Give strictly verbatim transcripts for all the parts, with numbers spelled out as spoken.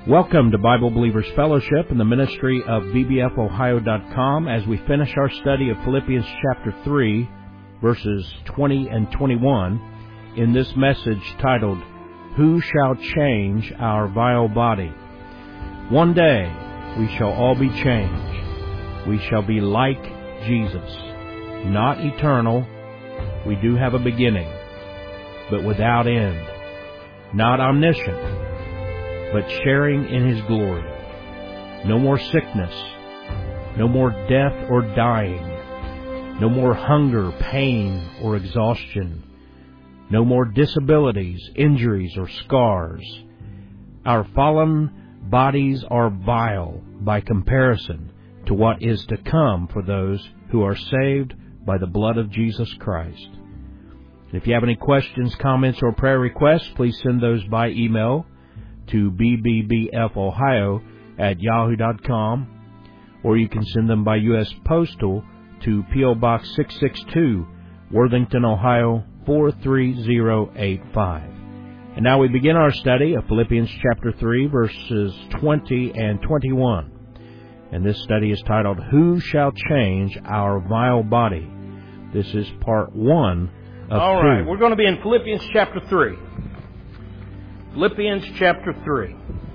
Welcome to Bible Believers Fellowship and the ministry of b b f ohio dot com as we finish our study of Philippians chapter three, verses twenty and twenty-one, in this message titled, Who Shall Change Our Vile Body? One day we shall all be changed. We shall be like Jesus, not eternal. We do have a beginning, but without end. Not omniscient, but sharing in His glory. No more sickness, no more death or dying, no more hunger, pain, or exhaustion, no more disabilities, injuries, or scars. Our fallen bodies are vile by comparison to what is to come for those who are saved by the blood of Jesus Christ. If you have any questions, comments, or prayer requests, please send those by email to b b b f ohio at yahoo dot com, or you can send them by U S Postal to P O Box six sixty-two, Worthington, Ohio four three zero eight five. And now we begin our study of Philippians chapter three, verses twenty and twenty-one. And this study is titled, Who Shall Change Our Vile Body? This is part one of All two. right, we're going to be in Philippians chapter three. Philippians chapter three.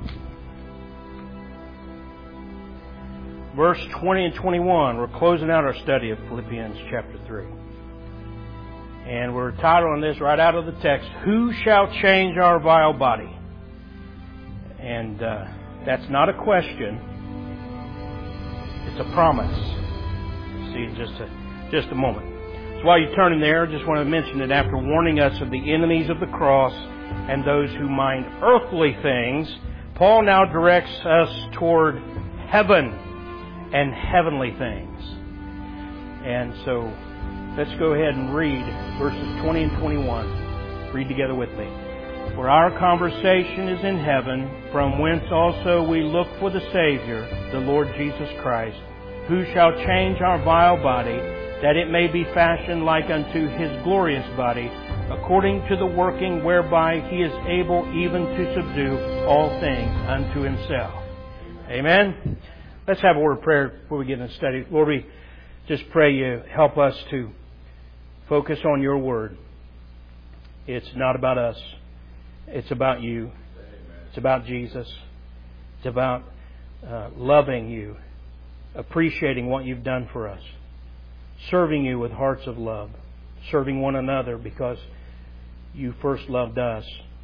Verse twenty and twenty-one. We're closing out our study of Philippians chapter three. And we're titling this right out of the text, Who Shall Change Our Vile Body? And uh, that's not a question. It's a promise. See in just a, just a moment. So while you're turning there, I just want to mention that after warning us of the enemies of the cross and those who mind earthly things, Paul now directs us toward heaven and heavenly things. And so let's go ahead and read verses twenty and twenty-one. Read together with me. For our conversation is in heaven, from whence also we look for the Savior, the Lord Jesus Christ, who shall change our vile body, that it may be fashioned like unto His glorious body, according to the working whereby He is able even to subdue all things unto Himself. Amen? Let's have a word of prayer before we get into study. Lord, we just pray You help us to focus on Your Word. It's not about us. It's about You. It's about Jesus. It's about uh, loving You, appreciating what You've done for us, serving You with hearts of love, serving one another because You first loved us,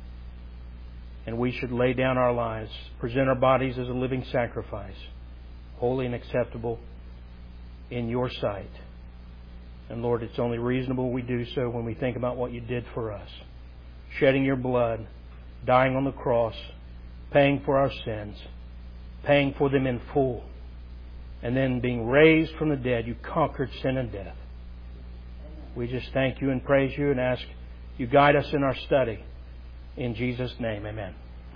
and we should lay down our lives, present our bodies as a living sacrifice, holy and acceptable in Your sight. And Lord, it's only reasonable we do so when we think about what You did for us, shedding Your blood, dying on the cross, paying for our sins, paying for them in full, and then being raised from the dead. You conquered sin and death. We just thank You and praise You and ask You guide us in our study. In Jesus' name, amen.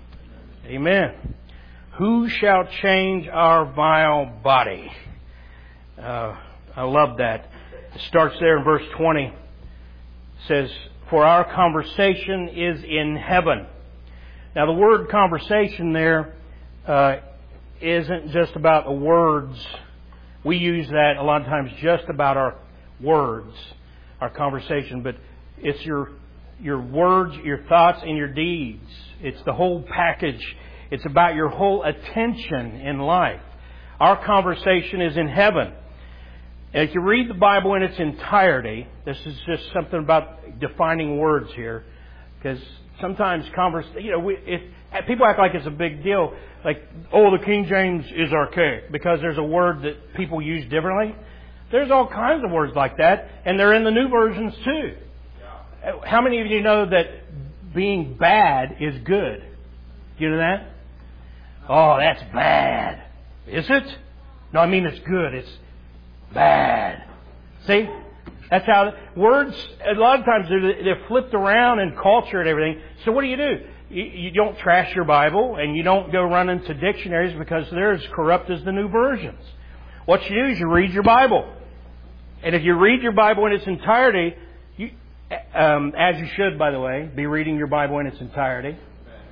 Amen. Who shall change our vile body? Uh, I love that. It starts there in verse twenty. It says, For our conversation is in heaven. Now the word conversation there uh, isn't just about the words. We use that a lot of times just about our words, our conversation, but it's your your words, your thoughts, and your deeds. It's the whole package. It's about your whole attention in life. Our conversation is in heaven. And if you read the Bible in its entirety, this is just something about defining words here, because sometimes converse, you know, we, if, people act like it's a big deal, like, oh, the King James is archaic because there's a word that people use differently. There's all kinds of words like that, and they're in the new versions too. How many of you know that being bad is good? Do you know that? Oh, that's bad. Is it? No, I mean it's good. It's bad. See? That's how words, a lot of times they're, they're flipped around in culture and everything. So what do you do? You, you don't trash your Bible, and you don't go run into dictionaries because they're as corrupt as the new versions. What you do is you read your Bible. And if you read your Bible in its entirety, you, um, as you should, by the way, be reading your Bible in its entirety.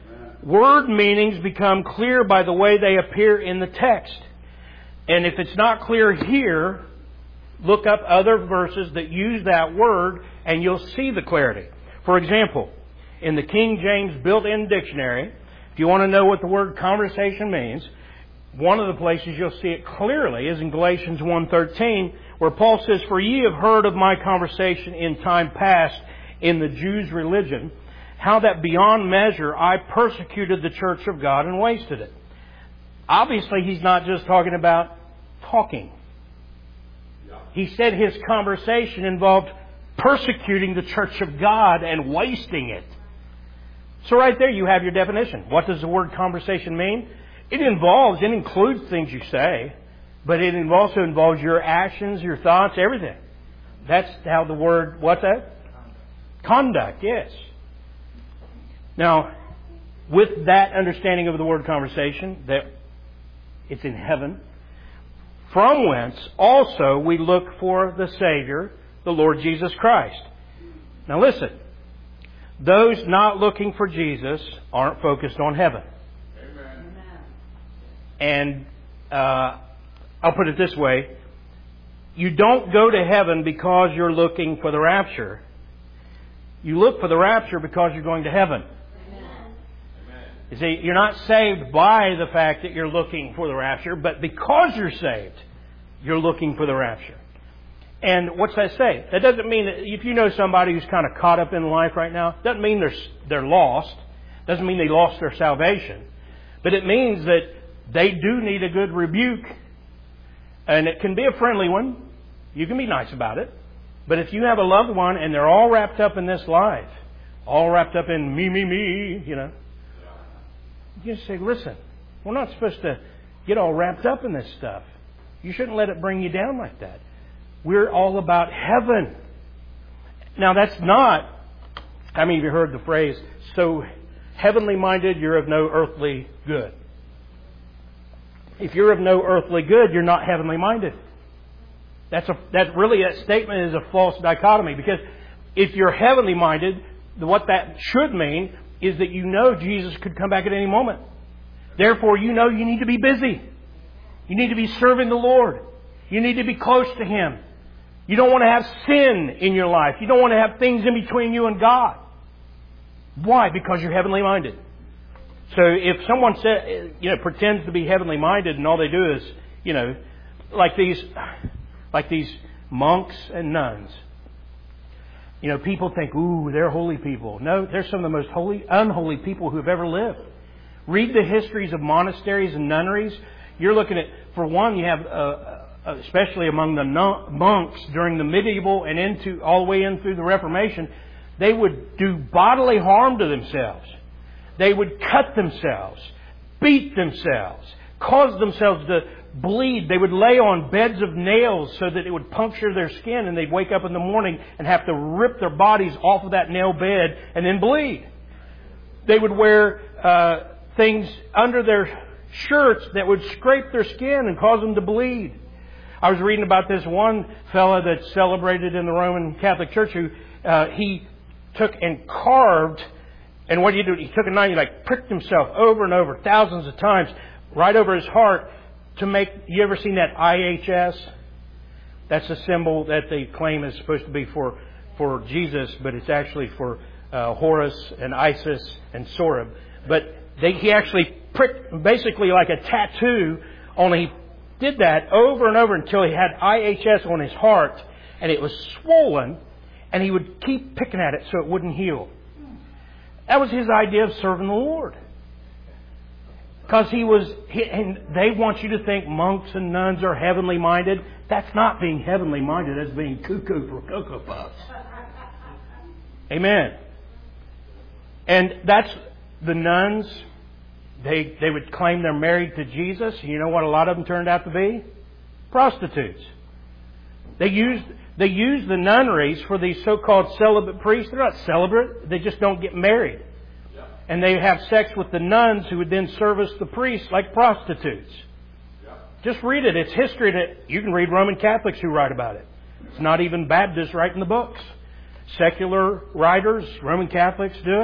Word meanings become clear by the way they appear in the text. And if it's not clear here, look up other verses that use that word and you'll see the clarity. For example, in the King James built-in dictionary, if you want to know what the word conversation means, one of the places you'll see it clearly is in Galatians one thirteen, where Paul says, "For ye have heard of my conversation in time past in the Jews' religion, how that beyond measure I persecuted the church of God and wasted it." Obviously, he's not just talking about talking. He said his conversation involved persecuting the church of God and wasting it. So right there you have your definition. What does the word conversation mean? It involves, it includes things you say, but it also involves your actions, your thoughts, everything. That's how the word, what's that? Conduct, yes. Now, with that understanding of the word conversation, that it's in heaven, from whence also we look for the Savior, the Lord Jesus Christ. Now listen, those not looking for Jesus aren't focused on heaven. Amen. And uh, I'll put it this way. You don't go to heaven because you're looking for the rapture. You look for the rapture because you're going to heaven. Amen. You see, you're not saved by the fact that you're looking for the rapture, but because you're saved, you're looking for the rapture. And what's that say? That doesn't mean that if you know somebody who's kind of caught up in life right now, doesn't mean they're they're lost. Doesn't mean they lost their salvation. But it means that they do need a good rebuke. And it can be a friendly one. You can be nice about it. But if you have a loved one and they're all wrapped up in this life, all wrapped up in me, me, me, you know, you just say, listen, we're not supposed to get all wrapped up in this stuff. You shouldn't let it bring you down like that. We're all about heaven. Now that's not, I mean, you heard the phrase, so heavenly minded, you're of no earthly good. If you're of no earthly good, you're not heavenly minded. That's a, that really, that statement is a false dichotomy, because if you're heavenly minded, what that should mean is that you know Jesus could come back at any moment. Therefore, you know you need to be busy. You need to be serving the Lord. You need to be close to Him. You don't want to have sin in your life. You don't want to have things in between you and God. Why? Because you're heavenly minded. So if someone says, you know, pretends to be heavenly minded and all they do is, you know, like these, like these monks and nuns. You know, people think, ooh, they're holy people. No, they're some of the most holy, unholy people who have ever lived. Read the histories of monasteries and nunneries. You're looking at, for one, you have, uh, especially among the nun- monks during the medieval and into all the way in through the Reformation, they would do bodily harm to themselves. They would cut themselves, beat themselves, cause themselves to bleed. They would lay on beds of nails so that it would puncture their skin, and they'd wake up in the morning and have to rip their bodies off of that nail bed and then bleed. They would wear uh, things under their shirts that would scrape their skin and cause them to bleed. I was reading about this one fella that's celebrated in the Roman Catholic Church who uh, he took and carved, and what did he do? He took a knife, he like pricked himself over and over, thousands of times, right over his heart to make, you ever seen that I H S? That's a symbol that they claim is supposed to be for, for Jesus, but it's actually for uh, Horus and Isis and Sorab. But they, he actually pricked, basically like a tattoo, only he did that over and over until he had I H S on his heart, and it was swollen, and he would keep picking at it so it wouldn't heal. That was his idea of serving the Lord. Because he was, he, and they want you to think monks and nuns are heavenly minded. That's not being heavenly minded. That's being cuckoo for Cocoa Puffs. Amen. And that's the nuns. They they would claim they're married to Jesus. You know what a lot of them turned out to be? Prostitutes. They used they used the nunneries for these so-called celibate priests. They're not celibate. They just don't get married. Yeah. And they have sex with the nuns who would then service the priests like prostitutes. Yeah. Just read it. It's history that you can read Roman Catholics who write about it. It's not even Baptists writing the books. Secular writers, Roman Catholics do it.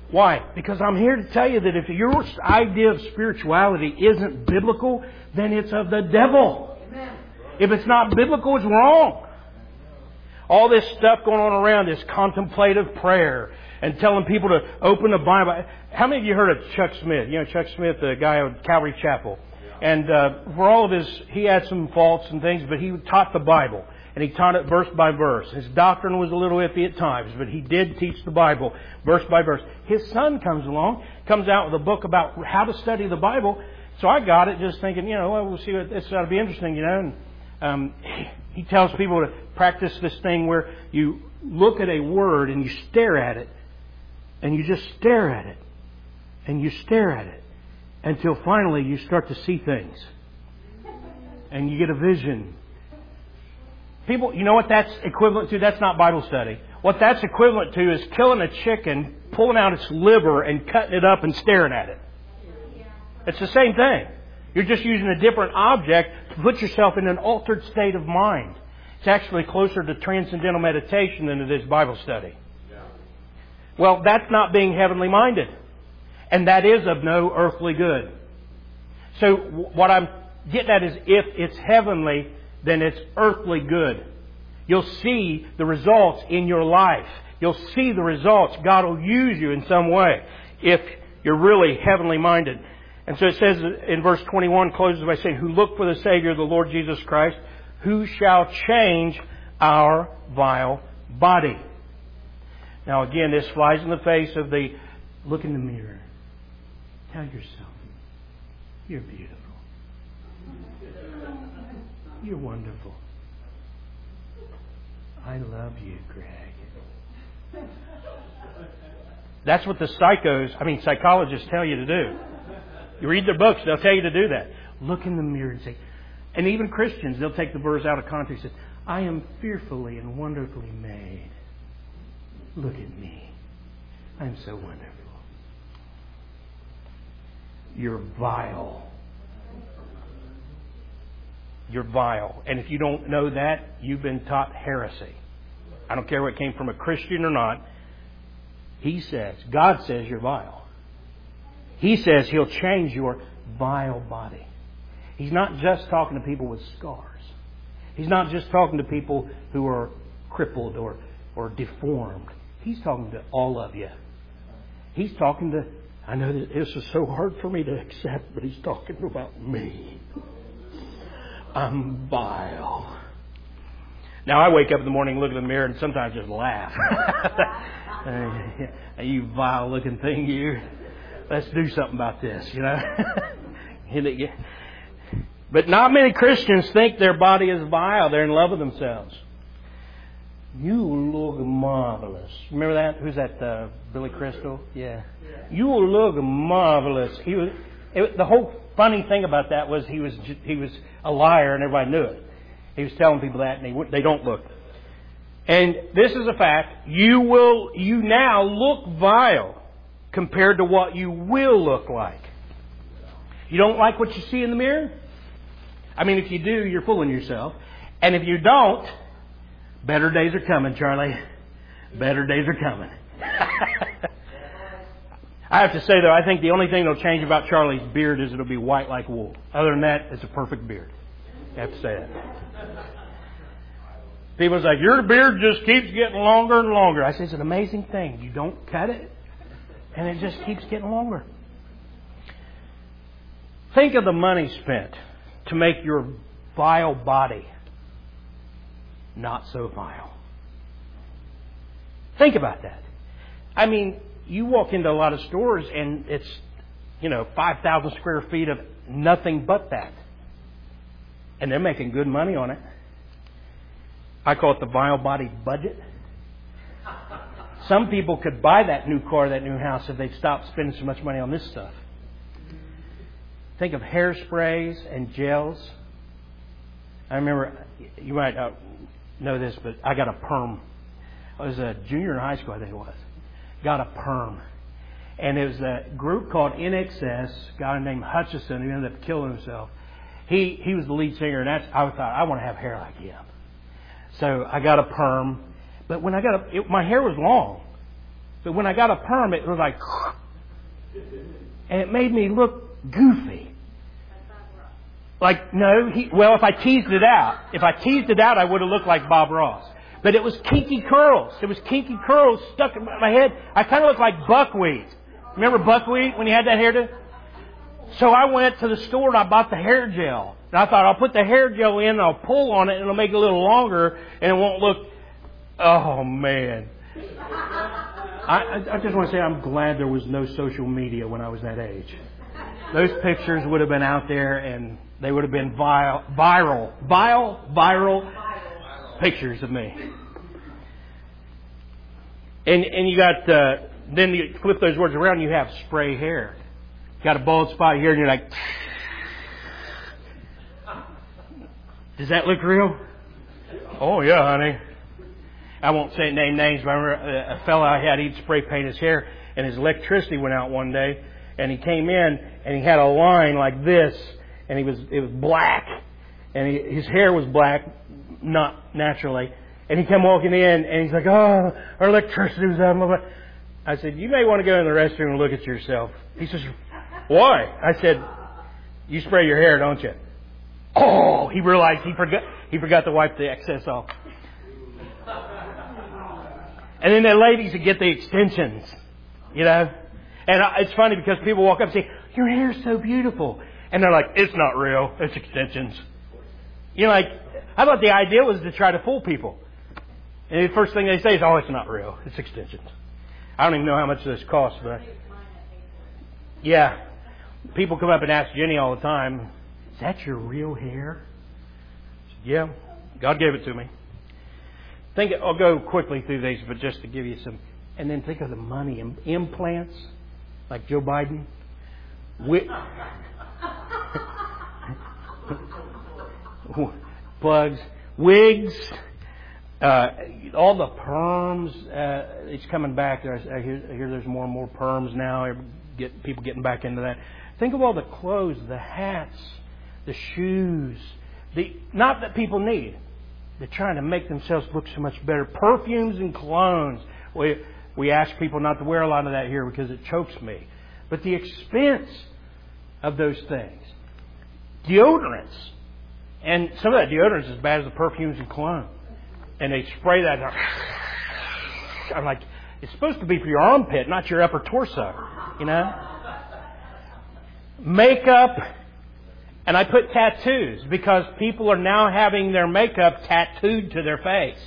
Why? Because I'm here to tell you that if your idea of spirituality isn't biblical, then it's of the devil. Amen. If it's not biblical, it's wrong. All this stuff going on around this contemplative prayer and telling people to open the Bible. How many of you heard of Chuck Smith? You know Chuck Smith, the guy at Calvary Chapel. And uh, for all of his, he had some faults and things, but he taught the Bible. And he taught it verse by verse. His doctrine was a little iffy at times, but he did teach the Bible verse by verse. His son comes along, comes out with a book about how to study the Bible. So I got it just thinking, you know, well, we'll see what this ought to be interesting, you know. And um, he tells people to practice this thing where you look at a word and you stare at it. And you just stare at it. And you stare at it. Until finally you start to see things. And you get a vision. People, you know what that's equivalent to? That's not Bible study. What that's equivalent to is killing a chicken, pulling out its liver and cutting it up and staring at it. It's the same thing. You're just using a different object to put yourself in an altered state of mind. It's actually closer to transcendental meditation than it is Bible study. Well, that's not being heavenly minded. And that is of no earthly good. So what I'm getting at is if it's heavenly, then it's earthly good. You'll see the results in your life. You'll see the results. God will use you in some way if you're really heavenly minded. And so it says in verse twenty-one, closes by saying, who look for the Savior, the Lord Jesus Christ, who shall change our vile body. Now again, this flies in the face of the look in the mirror. Tell yourself, you're beautiful. You're wonderful. I love you, Greg. That's what the psychos, I mean psychologists tell you to do. You read their books, they'll tell you to do that. Look in the mirror and say, and even Christians, they'll take the verse out of context and say, I am fearfully and wonderfully made. Look at me. I'm so wonderful. You're vile. You're vile. And if you don't know that, you've been taught heresy. I don't care what came from a Christian or not. He says, God says you're vile. He says He'll change your vile body. He's not just talking to people with scars. He's not just talking to people who are crippled or, or deformed. He's talking to all of you. He's talking to, I know that this is so hard for me to accept, but He's talking about me. I'm vile. Now I wake up in the morning, look in the mirror, and sometimes just laugh. You vile looking thing, you. Let's do something about this, you know. But not many Christians think their body is vile. They're in love with themselves. You look marvelous. Remember that? Who's that? Uh, Billy Crystal? Yeah. You look marvelous. He was. It, the whole funny thing about that was he was he was a liar and everybody knew it. He was telling people that and they they don't look. And this is a fact. You will. You now look vile compared to what you will look like. You don't like what you see in the mirror? I mean, if you do, you're fooling yourself. And if you don't, better days are coming, Charlie. Better days are coming. I have to say, though, I think the only thing that'll change about Charlie's beard is it'll be white like wool. Other than that, it's a perfect beard. I have to say that. People's like, your beard just keeps getting longer and longer. I say, it's an amazing thing. You don't cut it, and it just keeps getting longer. Think of the money spent to make your vile body not so vile. Think about that. I mean, you walk into a lot of stores and it's, you know, five thousand square feet of nothing but that. And they're making good money on it. I call it the vile body budget. Some people could buy that new car, that new house, if they'd stopped spending so much money on this stuff. Think of hairsprays and gels. I remember, you might not know this, but I got a perm. I was a junior in high school, I think it was. Got a perm. And it was a group called N X S, a guy named Hutchison, who ended up killing himself. He he was the lead singer, and that's I thought, I want to have hair like him. So I got a perm. But when I got a, it, my hair was long. But when I got a perm, it was like, and it made me look goofy. Like, no, he, well, if I teased it out, if I teased it out, I would have looked like Bob Ross. But it was kinky curls. It was kinky curls stuck in my head. I kind of looked like buckwheat. Remember buckwheat when you had that hairdo? So I went to the store and I bought the hair gel. And I thought, I'll put the hair gel in and I'll pull on it and it'll make it a little longer and it won't look... Oh, man. I, I just want to say I'm glad there was no social media when I was that age. Those pictures would have been out there and they would have been vile, viral, vile, viral pictures of me. And and you got, uh, then you flip those words around, you have spray hair. Got a bald spot here and you're like, does that look real? Oh yeah, honey. I won't say name names, but I remember a fellow I had, he'd spray paint his hair and his electricity went out one day and he came in and he had a line like this and he was, it was black and he, his hair was black, not naturally. And he came walking in and he's like, oh, our electricity was out. I said, you may want to go in the restroom and look at yourself. He says, why? I said, you spray your hair, don't you? Oh, he realized he forgot, he forgot to wipe the excess off. And then the ladies would get the extensions, you know. And it's funny because people walk up and say, your hair's so beautiful. And they're like, it's not real. It's extensions. You know, like, I thought the idea was to try to fool people. And the first thing they say is, oh, it's not real. It's extensions. I don't even know how much this costs, but... Yeah. People come up and ask Jenny all the time, is that your real hair? I said, yeah. God gave it to me. Think I'll go quickly through these, but just to give you some... And then think of the money. Implants, like Joe Biden. Wi- plugs. Wigs. Uh, all the perms. Uh, it's coming back. I hear, I hear there's more and more perms now. Get people getting back into that. Think of all the clothes, the hats, the shoes. The not that people need. They're trying to make themselves look so much better. Perfumes and colognes. We, we ask people not to wear a lot of that here because it chokes me. But the expense of those things. Deodorants. And some of that deodorant is as bad as the perfumes and cologne. And they spray that. I'm like, it's supposed to be for your armpit, not your upper torso. You know? Makeup. And I put tattoos because people are now having their makeup tattooed to their face.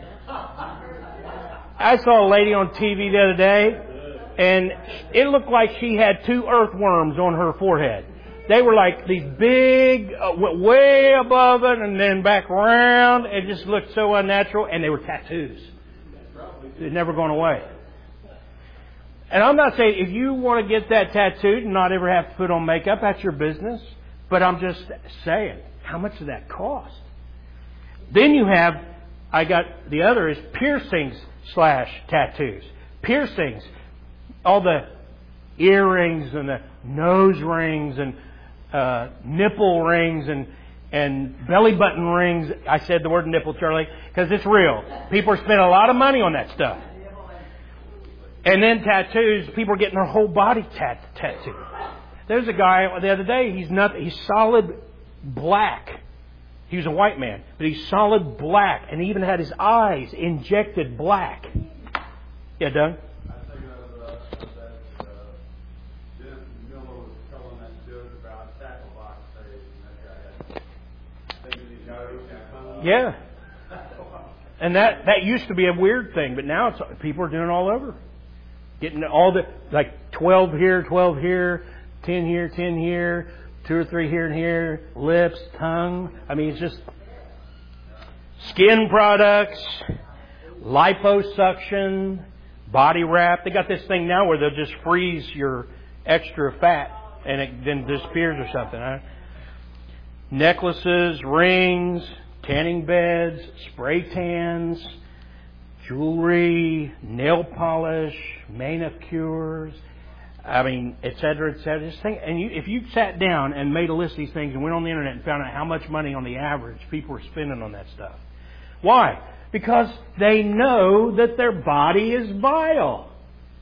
I saw a lady on T V the other day, and it looked like she had two earthworms on her forehead. They were like these big, uh, went way above it and then back around. It just looked so unnatural, and they were tattoos. They'd never gone away. And I'm not saying if you want to get that tattooed and not ever have to put on makeup, that's your business. But I'm just saying, how much does that cost? Then you have, I got, the other is piercings slash tattoos. Piercings, all the earrings and the nose rings and uh, nipple rings and, and belly button rings. I said the word nipple, Charlie, because it's real. People are spending a lot of money on that stuff. And then tattoos, people are getting their whole body tat- tattooed. There's a guy the other day, he's not, he's solid black. He was a white man, but he's solid black, and he even had his eyes injected black. Yeah, Doug? I think of uh, that uh, Jim Miller was telling that joke about tackle box days, and that guy had thinking he got okay. Yeah. And that, that used to be a weird thing, but now it's, people are doing it all over. Getting all the, like twelve here, twelve here, ten here, ten here, two or three here and here, lips, tongue. I mean, it's just skin products, liposuction, body wrap. They got this thing now where they'll just freeze your extra fat and it then disappears or something. Huh? Necklaces, rings, tanning beds, spray tans, jewelry, nail polish, manicures, I mean, et cetera, et cetera. Just think, and you, if you sat down and made a list of these things and went on the internet and found out how much money on the average people are spending on that stuff. Why? Because they know that their body is vile.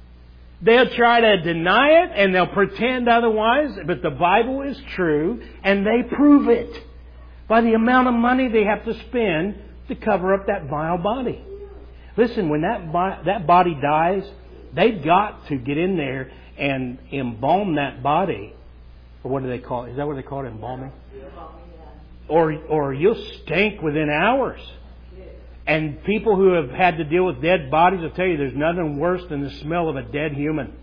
They'll try to deny it and they'll pretend otherwise, but the Bible is true and they prove it by the amount of money they have to spend to cover up that vile body. Listen, when that bo- that body dies, they've got to get in there and embalm that body. Or what do they call it? Is that what they call it, embalming? Or, or you'll stink within hours. And people who have had to deal with dead bodies will tell you there's nothing worse than the smell of a dead human.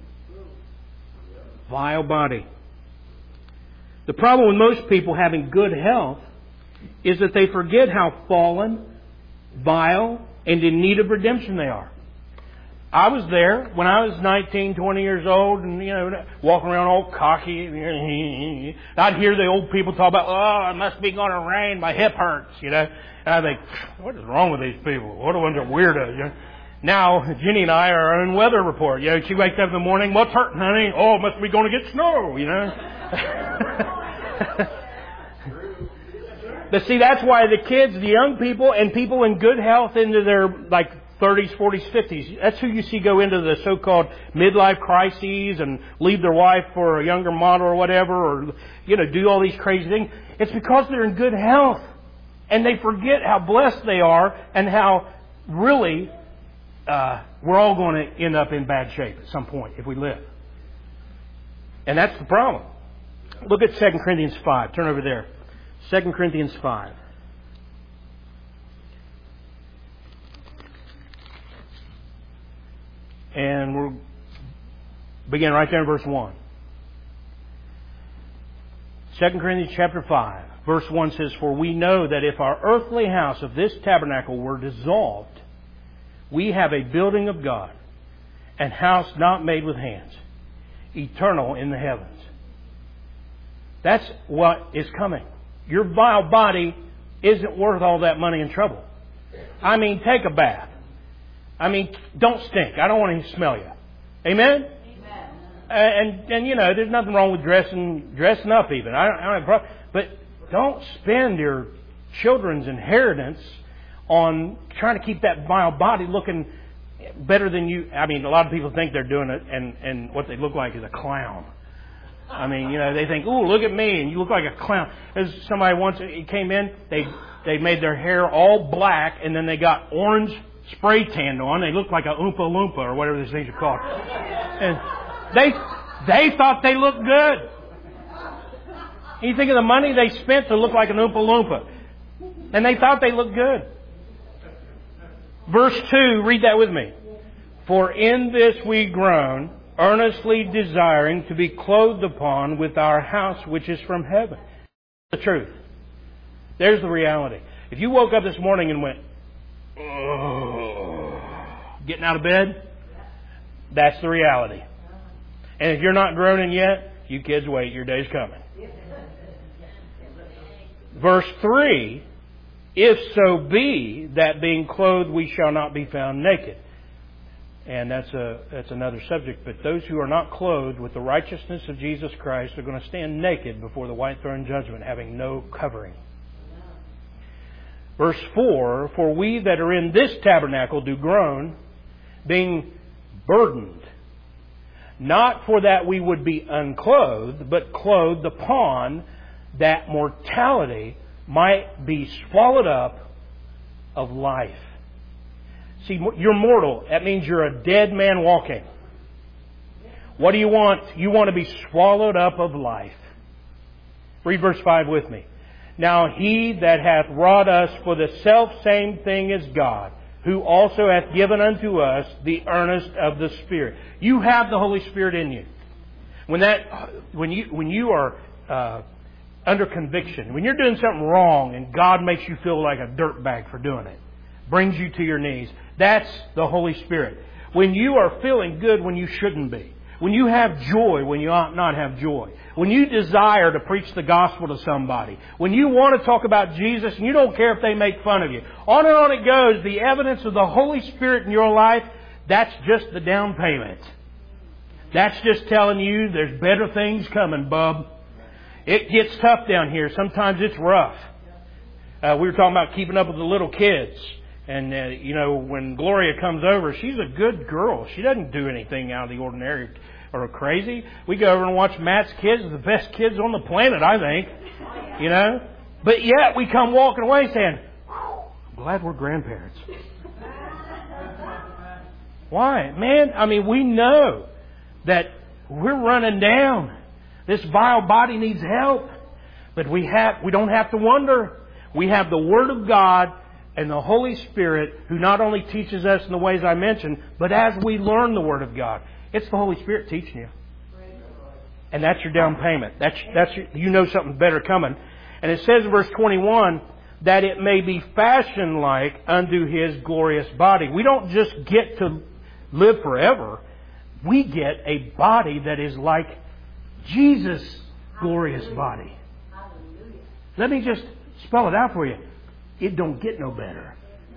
Vile body. The problem with most people having good health is that they forget how fallen, vile, and in need of redemption they are. I was there when I was nineteen, twenty years old and, you know, walking around all cocky. I'd hear the old people talk about, oh, it must be going to rain. My hip hurts, you know. And I think, what is wrong with these people? What a bunch of weirdos, you know. Now, Jenny and I are our own weather report. You know, she wakes up in the morning, what's hurting, honey? Oh, it must be going to get snow, you know. But see, that's why the kids, the young people, and people in good health into their, like, thirties, forties, fifties. That's who you see go into the so-called midlife crises and leave their wife for a younger model or whatever, or, you know, do all these crazy things. It's because they're in good health. And they forget how blessed they are and how really uh, we're all going to end up in bad shape at some point if we live. And that's the problem. Look at Second Corinthians five. Turn over there. Second Corinthians five. And we'll begin right there in verse one. Second Corinthians chapter five. Verse one says, for we know that if our earthly house of this tabernacle were dissolved, we have a building of God, an house not made with hands, eternal in the heavens. That's what is coming. Your vile body isn't worth all that money and trouble. I mean, take a bath. I mean, don't stink. I don't want to smell you. Amen? Amen. And, and you know, there's nothing wrong with dressing dressing up even. I don't, I don't have a problem. But don't spend your children's inheritance on trying to keep that vile body looking better than you. I mean, a lot of people think they're doing it, and, and what they look like is a clown. I mean, you know, they think, ooh, look at me, and you look like a clown. There's somebody once, he came in, they they made their hair all black, and then they got orange spray tan on. They looked like a Oompa Loompa, or whatever these things are called. And they they thought they looked good. You think of the money they spent to look like an Oompa Loompa. And they thought they looked good. Verse two, read that with me. For in this we groan, earnestly desiring to be clothed upon with our house which is from heaven. The truth. There's the reality. If you woke up this morning and went, oh, getting out of bed, that's the reality. And if you're not groaning yet, you kids wait, your day's coming. Verse three, if so be that being clothed we shall not be found naked. And that's a that's another subject. But those who are not clothed with the righteousness of Jesus Christ are going to stand naked before the white throne judgment, having no covering. Verse four, for we that are in this tabernacle do groan, being burdened, not for that we would be unclothed, but clothed upon, that mortality might be swallowed up of life. See, you're mortal. That means you're a dead man walking. What do you want? You want to be swallowed up of life. Read verse five with me. Now he that hath wrought us for the selfsame thing is God, who also hath given unto us the earnest of the Spirit. You have the Holy Spirit in you. When that, when you, when you are uh, under conviction, when you're doing something wrong and God makes you feel like a dirtbag for doing it, brings you to your knees, that's the Holy Spirit. When you are feeling good when you shouldn't be, when you have joy when you ought not have joy, when you desire to preach the gospel to somebody, when you want to talk about Jesus and you don't care if they make fun of you, on and on it goes, the evidence of the Holy Spirit in your life, that's just the down payment. That's just telling you there's better things coming, bub. It gets tough down here. Sometimes it's rough. Uh, we were talking about keeping up with the little kids. And, uh, you know, when Gloria comes over, she's a good girl. She doesn't do anything out of the ordinary or crazy. We go over and watch Matt's kids, the best kids on the planet, I think. You know? But yet we come walking away saying, I'm glad we're grandparents. Why? Man, I mean, we know that we're running down. This vile body needs help. But we have, we don't have to wonder. We have the Word of God and the Holy Spirit who not only teaches us in the ways I mentioned, but as we learn the Word of God. It's the Holy Spirit teaching you. And that's your down payment. That's, that's your, you know something better coming. And it says in verse twenty-one, that it may be fashioned like unto His glorious body. We don't just get to live forever. We get a body that is like Jesus' glorious body. Let me just spell it out for you. It don't get no better.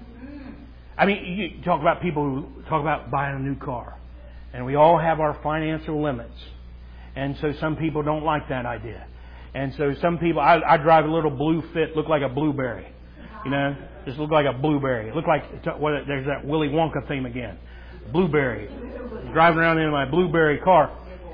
I mean, you talk about people who talk about buying a new car. And we all have our financial limits. And so some people don't like that idea. And so some people, I, I drive a little blue Fit, look like a blueberry. You know, just look like a blueberry. It look like, well, there's that Willy Wonka theme again. Blueberry. Driving around in my blueberry car.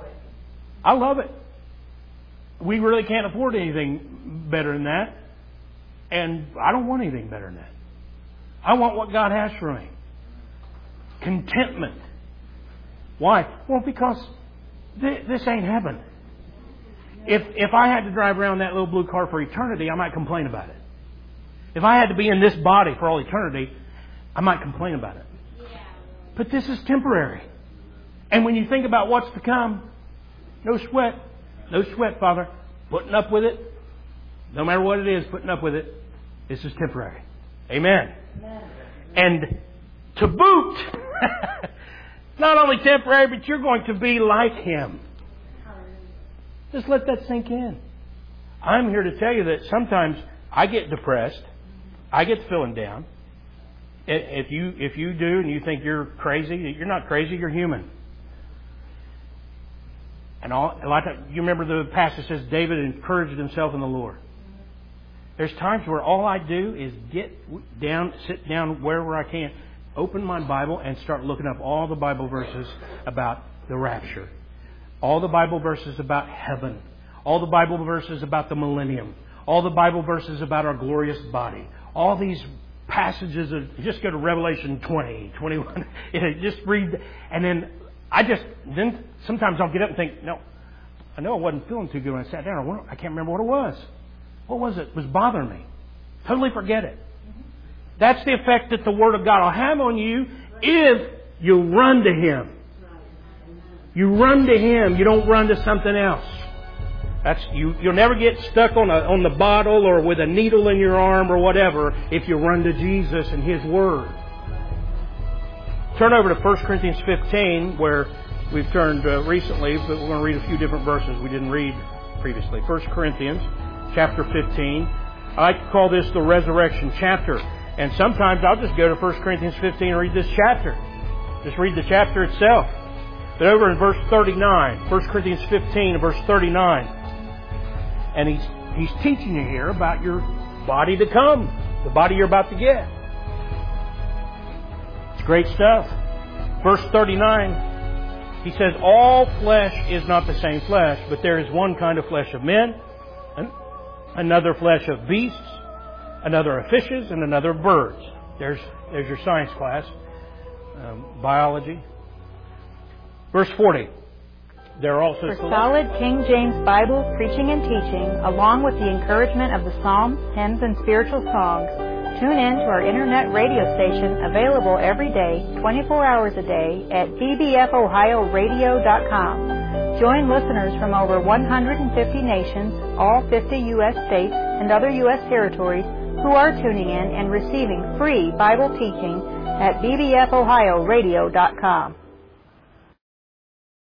I love it. We really can't afford anything better than that. And I don't want anything better than that. I want what God has for me. Contentment. Why? Well, because th- this ain't heaven. If if I had to drive around that little blue car for eternity, I might complain about it. If I had to be in this body for all eternity, I might complain about it. But this is temporary. And when you think about what's to come, no sweat. No sweat, Father. Putting up with it. No matter what it is, putting up with it. This is temporary. Amen. Amen. And to boot, not only temporary, but you're going to be like Him. Just let that sink in. I'm here to tell you that sometimes I get depressed. I get feeling down. If you if you do and you think you're crazy, you're not crazy, you're human. And all, like you remember the passage says David encouraged himself in the Lord. There's times where all I do is get down, sit down wherever I can, open my Bible and start looking up all the Bible verses about the rapture. All the Bible verses about heaven. All the Bible verses about the millennium. All the Bible verses about our glorious body. All these passages of, just go to Revelation twenty, twenty-one. Just read, and then I just, then sometimes I'll get up and think, no, I know I wasn't feeling too good when I sat down. I can't remember what it was. What was it? It was bothering me. Totally forget it. That's the effect that the Word of God will have on you if you run to Him. You run to Him. You don't run to something else. That's you. You'll never get stuck on a, on the bottle or with a needle in your arm or whatever if you run to Jesus and His Word. Turn over to First Corinthians fifteen, where we've turned uh, recently, but we're going to read a few different verses we didn't read previously. First Corinthians chapter fifteen. I like to call this the resurrection chapter. And sometimes I'll just go to First Corinthians fifteen and read this chapter. Just read the chapter itself. But over in verse thirty-nine, First Corinthians fifteen and verse thirty-nine. And he's, he's teaching you here about your body to come. The body you're about to get. It's great stuff. Verse thirty-nine, he says, all flesh is not the same flesh, but there is one kind of flesh of men, another flesh of beasts, another of fishes, and another of birds. There's, there's your science class. Um, biology. Verse forty. There are also for solid King James Bible preaching and teaching, along with the encouragement of the Psalms, hymns, and spiritual songs, tune in to our internet radio station, available every day, twenty-four hours a day, at b b f ohio radio dot com. Join listeners from over one hundred fifty nations, all fifty U S states, and other U S territories who are tuning in and receiving free Bible teaching at b b f ohio radio dot com.